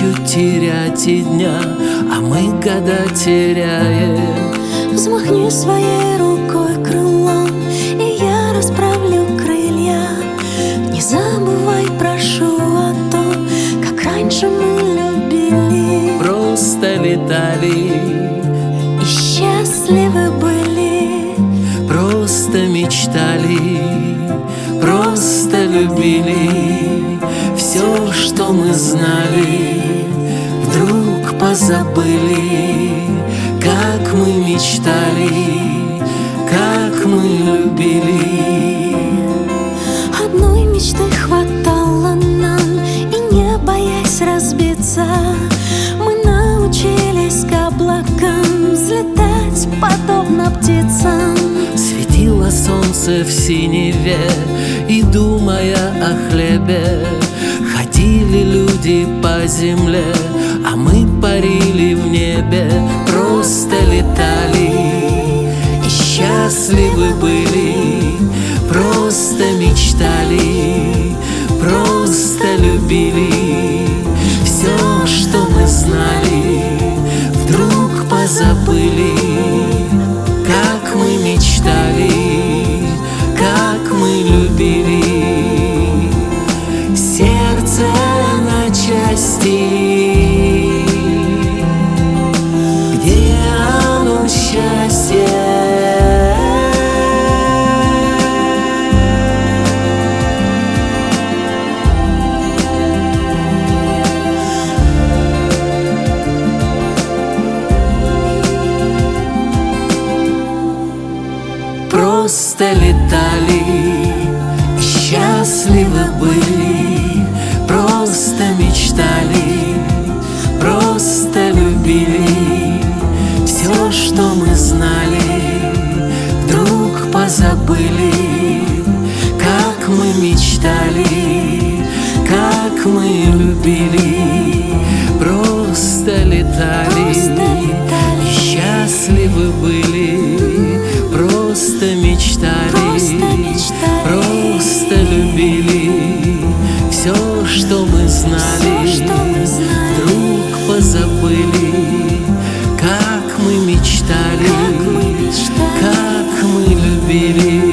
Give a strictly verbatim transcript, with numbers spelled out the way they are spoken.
чуть-чуть терять и дня, а мы года теряем. Взмахни своей рукой крылом, и я расправлю крылья. Не забывай, прошу, о том, как раньше мы любили. Просто летали и счастливы были. Просто мечтали, просто любили. Все, что мы знали, вдруг позабыли. Как мы мечтали, как мы любили. Одной мечты хватало нам, и не боясь разбиться, мы научились к облакам взлетать, подобно птицам. Светило солнце в синеве, и, думая о хлебе, ходили люди по земле, а мы парили в небе. Просто летали и счастливы были. Просто мечтали, просто любили. Все, что мы знали, вдруг позабыли. Как мы мечтали, как мы любили. Сердце на части, где оно счастье? Просто летали и счастливы были. Просто мечтали, просто любили. Все, что мы знали, вдруг позабыли. Как мы мечтали, как мы любили. Просто летали, и счастливы были. Просто мечтали, Просто мечтали, просто любили. Все, что мы знали, Все, что мы знали, вдруг позабыли. Как мы мечтали, как мы мечтали, как мы любили.